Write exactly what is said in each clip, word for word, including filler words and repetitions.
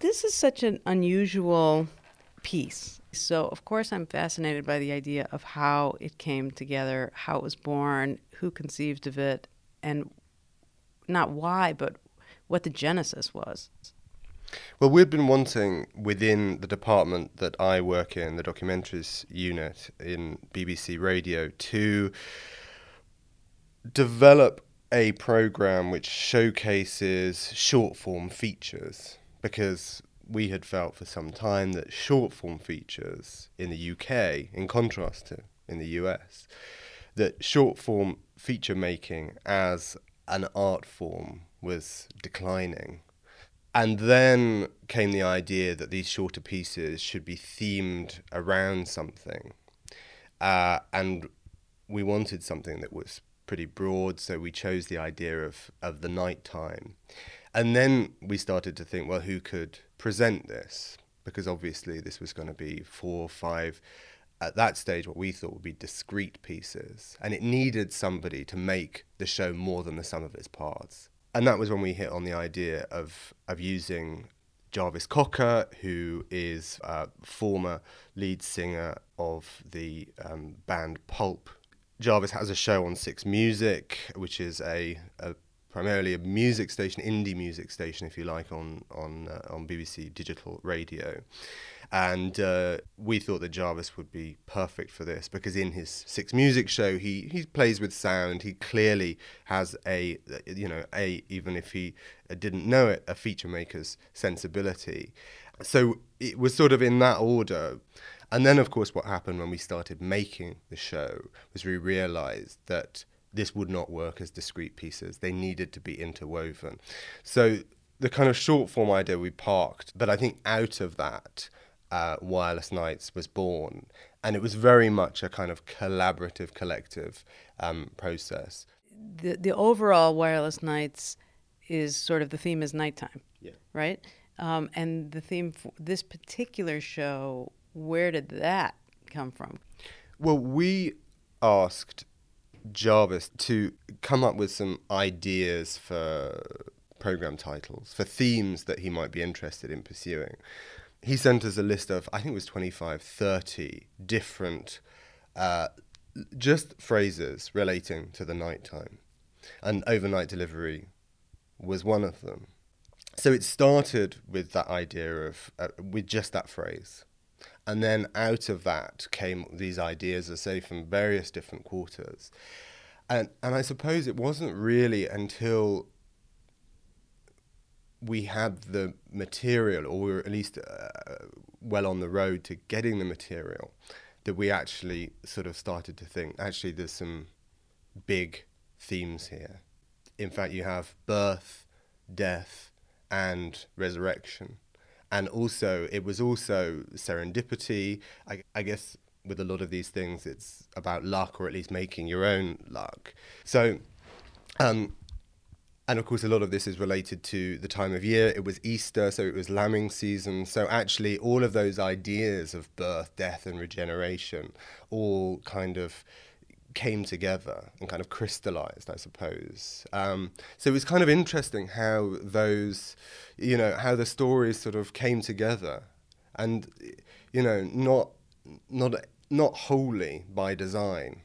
This is such an unusual piece. So, of course, I'm fascinated by the idea of how it came together, how it was born, who conceived of it, and not why, but what the genesis was. Well, we've been wanting within the department that I work in, the documentaries unit in B B C Radio, to develop a program which showcases short-form features, because we had felt for some time that short-form features in the U K, in contrast to in the U S, that short-form feature making as an art form was declining. And then came the idea that these shorter pieces should be themed around something. Uh, and we wanted something that was pretty broad, so we chose the idea of, of the nighttime. And then we started to think, well, who could present this? Because obviously this was going to be four or five, at that stage, what we thought would be discrete pieces. And it needed somebody to make the show more than the sum of its parts. And that was when we hit on the idea of of using Jarvis Cocker, who is a former lead singer of the um, band Pulp. Jarvis has a show on Six Music, which is a, a primarily a music station, indie music station, if you like, on on uh, on B B C Digital Radio. And uh, we thought that Jarvis would be perfect for this, because in his Six Music show, he, he plays with sound. He clearly has a, you know, a even if he didn't know it, a feature maker's sensibility. So it was sort of in that order. And then, of course, what happened when we started making the show was we realized that this would not work as discrete pieces. They needed to be interwoven. So the kind of short form idea we parked, but I think out of that, Uh, Wireless Nights was born, and it was very much a kind of collaborative, collective um, process. The the overall Wireless Nights is sort of, the theme is nighttime, Yeah. right? Um, and the theme for this particular show, where did that come from? Well, we asked Jarvis to come up with some ideas for program titles, for themes that he might be interested in pursuing. He sent us a list of, I think it was twenty-five, thirty different uh, just phrases relating to the nighttime. And overnight delivery was one of them. So it started with that idea of, uh, with just that phrase. And then out of that came these ideas, I say, from various different quarters. And, and I suppose it wasn't really until we had the material, or we were at least uh, well on the road to getting the material, that we actually sort of started to think, actually, there's some big themes here. In fact, you have birth, death, and resurrection. And also, it was also serendipity. I, I guess with a lot of these things, it's about luck, or at least making your own luck. So, um, and of course, a lot of this is related to the time of year. It was Easter, so it was lambing season. So actually, all of those ideas of birth, death, and regeneration all kind of came together and kind of crystallized, I suppose. Um, so it was kind of interesting how those, you know, how the stories sort of came together, and, you know, not not not wholly by design.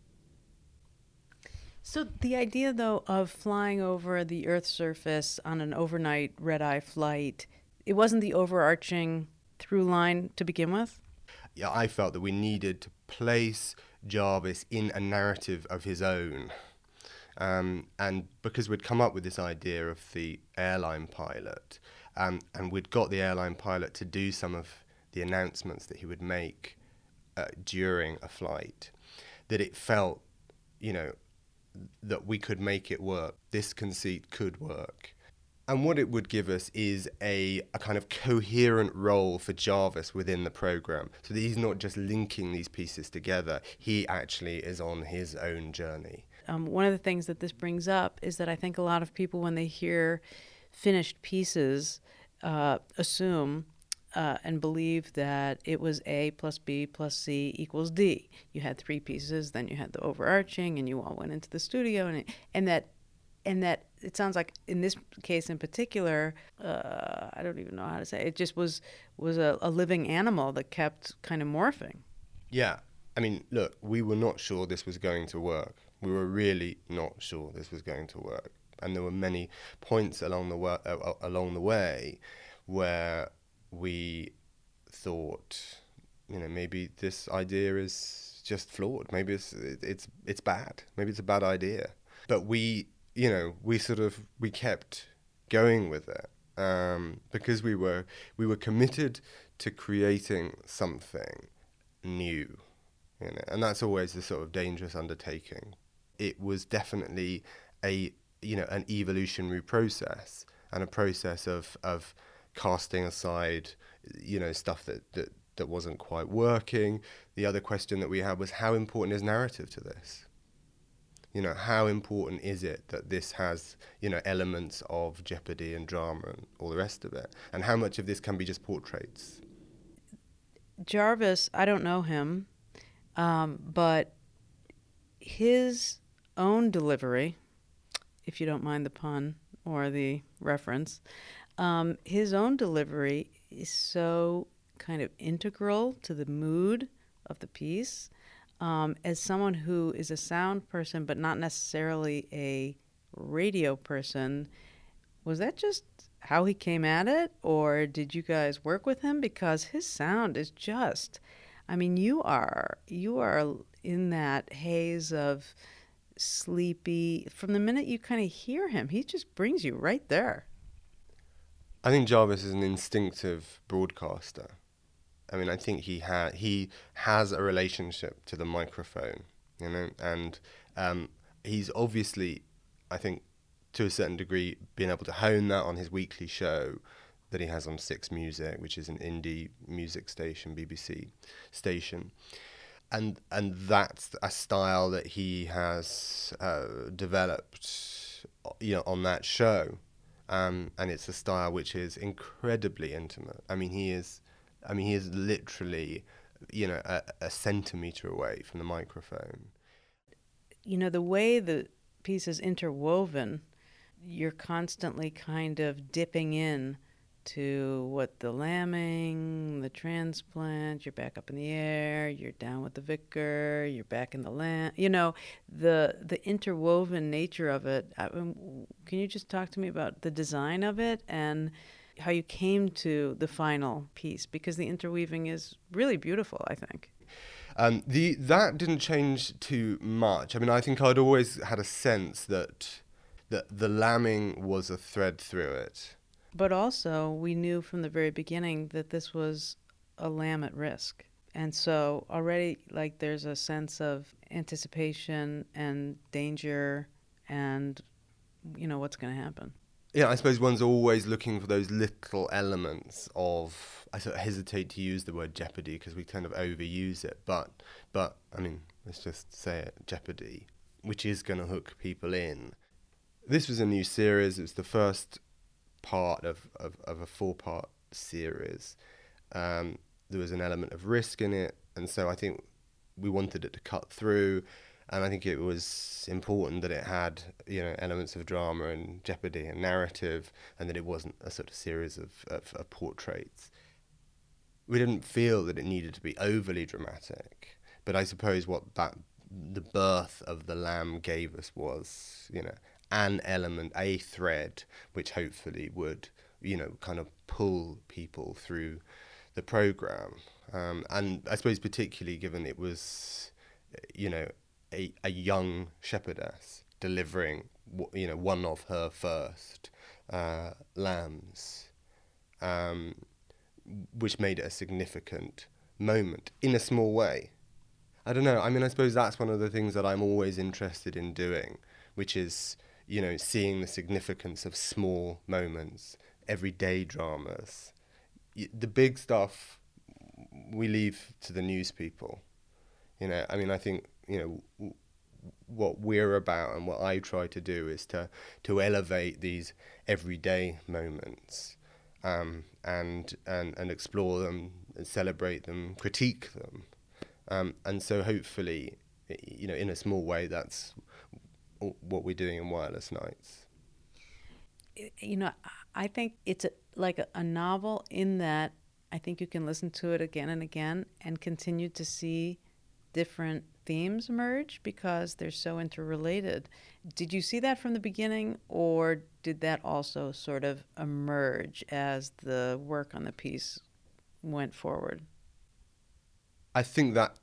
So the idea, though, of flying over the Earth's surface on an overnight red-eye flight, it wasn't the overarching through line to begin with? Yeah, I felt that we needed to place Jarvis in a narrative of his own. Um, and because we'd come up with this idea of the airline pilot, um, and we'd got the airline pilot to do some of the announcements that he would make uh, during a flight, that it felt, you know, that we could make it work. This conceit could work. And what it would give us is a, a kind of coherent role for Jarvis within the program, so that he's not just linking these pieces together. He actually is on his own journey. Um, one of the things that this brings up is that I think a lot of people, when they hear finished pieces, uh, assume uh, and believe that it was A plus B plus C equals D. You had three pieces, then you had the overarching, and you all went into the studio, and it, and that and that it sounds like in this case in particular, uh, I don't even know how to say it, it just was was a, a living animal that kept kind of morphing. Yeah. I mean, look, we were not sure this was going to work. We were really not sure this was going to work. And there were many points along the wa- uh, along the way where we thought, you know, maybe this idea is just flawed. Maybe it's it's it's bad. Maybe it's a bad idea. But we, you know, we sort of we kept going with it um, because we were we were committed to creating something new, you know, and that's always the sort of dangerous undertaking. It was definitely a you know an evolutionary process and a process of of casting aside, you know, stuff that, that, that wasn't quite working. The other question that we had was, how important is narrative to this? You know, how important is it that this has, you know, elements of jeopardy and drama and all the rest of it? And how much of this can be just portraits? Jarvis, I don't know him, um, but his own delivery, if you don't mind the pun or the reference, Um, his own delivery is so kind of integral to the mood of the piece. Um, as someone who is a sound person, but not necessarily a radio person, was that just how he came at it, or did you guys work with him? Because his sound is just, I mean, you are you are in that haze of sleepy. From the minute you kind of hear him, he just brings you right there. I think Jarvis is an instinctive broadcaster. I mean, I think he ha- he has a relationship to the microphone, you know, and um, he's obviously, I think, to a certain degree, been able to hone that on his weekly show that he has on Six Music, which is an indie music station, B B C station. And and that's a style that he has uh, developed, you know, on that show. Um, and it's a style which is incredibly intimate. I mean, he is, I mean, he is literally, you know, a, a centimeter away from the microphone. You know, the way the piece is interwoven, you're constantly kind of dipping in to what the lambing, the transplant, you're back up in the air, you're down with the vicar, you're back in the lamb. You know, the the interwoven nature of it. I mean, can you just talk to me about the design of it and how you came to the final piece? Because the interweaving is really beautiful, I think. Um, the that didn't change too much. I mean, I think I'd always had a sense that that the lambing was a thread through it. But also, we knew from the very beginning that this was a lamb at risk. And so already, like, there's a sense of anticipation and danger and, you know, what's going to happen. Yeah, I suppose one's always looking for those little elements of, I sort of hesitate to use the word jeopardy because we kind of overuse it, but, but I mean, let's just say it, jeopardy, which is going to hook people in. This was a new series. It was the first part of, of, of a four-part series. Um, there was an element of risk in it, and so I think we wanted it to cut through, and I think it was important that it had, you know, elements of drama and jeopardy and narrative, and that it wasn't a sort of series of, of, of portraits. We didn't feel that it needed to be overly dramatic, but I suppose what that the birth of the lamb gave us was, you know, an element, a thread, which hopefully would, you know, kind of pull people through the programme. Um, and I suppose particularly given it was, you know, a, a young shepherdess delivering, you know, one of her first uh, lambs, um, which made it a significant moment in a small way. I don't know, I mean, I suppose that's one of the things that I'm always interested in doing, which is, you know, seeing the significance of small moments, everyday dramas. The big stuff we leave to the news people. You know, I mean, I think, you know, w- what we're about and what I try to do is to, to elevate these everyday moments um, and, and, and explore them, and celebrate them, critique them. Um, and so hopefully, you know, in a small way, that's what we're doing in Wireless Nights. You know, I think it's a, like a, a novel in that I think you can listen to it again and again and continue to see different themes emerge because they're so interrelated. Did you see that from the beginning, or did that also sort of emerge as the work on the piece went forward? I think that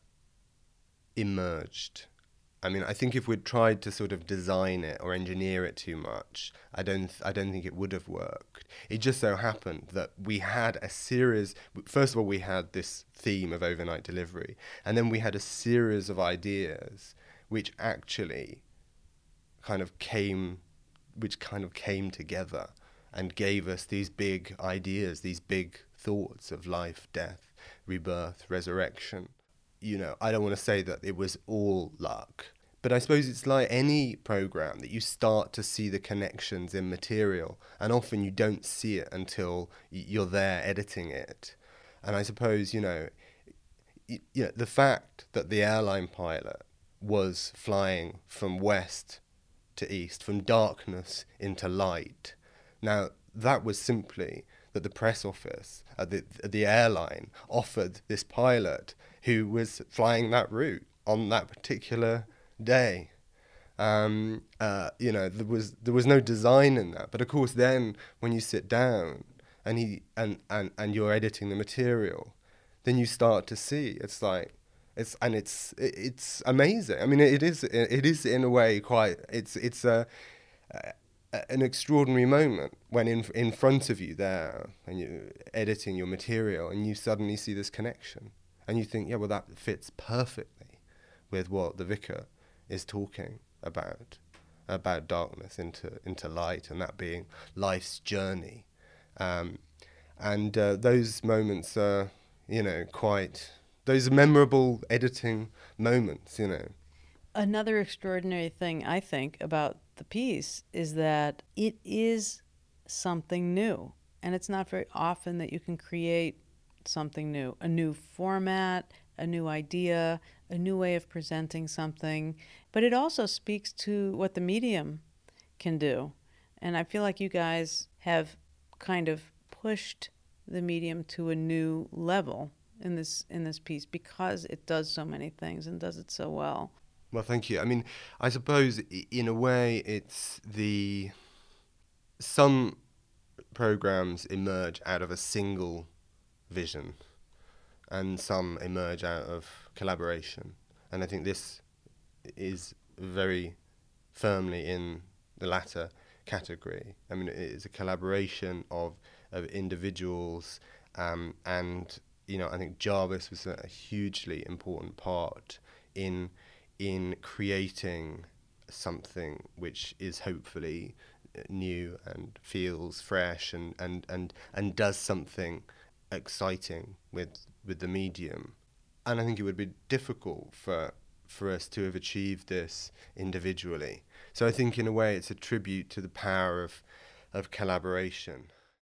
emerged. I mean, I think if we'd tried to sort of design it or engineer it too much, I don't, th- I don't think it would have worked. It just so happened that we had a series. First of all, we had this theme of overnight delivery, and then we had a series of ideas which actually kind of came, which kind of came together and gave us these big ideas, these big thoughts of life, death, rebirth, resurrection. You know, I don't want to say that it was all luck, but I suppose it's like any program that you start to see the connections in material, and often you don't see it until you're there editing it. And I suppose, you know, you know, the fact that the airline pilot was flying from west to east, from darkness into light. Now, that was simply that the press office at the, at the airline offered this pilot who was flying that route on that particular day. Um, uh, you know, there was there was no design in that. But of course, then when you sit down and he and, and, and you're editing the material, then you start to see it's like it's and it's it's amazing. I mean, it is it is in a way quite it's it's a. a an extraordinary moment when in in front of you there and you're editing your material and you suddenly see this connection and you think, yeah, well, that fits perfectly with what the vicar is talking about, about darkness into into light, and that being life's journey. Um, and uh, those moments are, you know, quite, those memorable editing moments, you know. Another extraordinary thing, I think, about the piece is that it is something new. And it's not very often that you can create something new, a new format, a new idea, a new way of presenting something. But it also speaks to what the medium can do. And I feel like you guys have kind of pushed the medium to a new level in this in this piece because it does so many things and does it so well. Well, thank you. I mean, I suppose in a way it's the... Some programs emerge out of a single vision and some emerge out of collaboration. And I think this is very firmly in the latter category. I mean, it is a collaboration of, of individuals um, and, you know, I think Jarvis was a hugely important part in... in creating something which is hopefully new and feels fresh and, and, and, and does something exciting with with the medium. And I think it would be difficult for for us to have achieved this individually. So I think in a way it's a tribute to the power of of collaboration.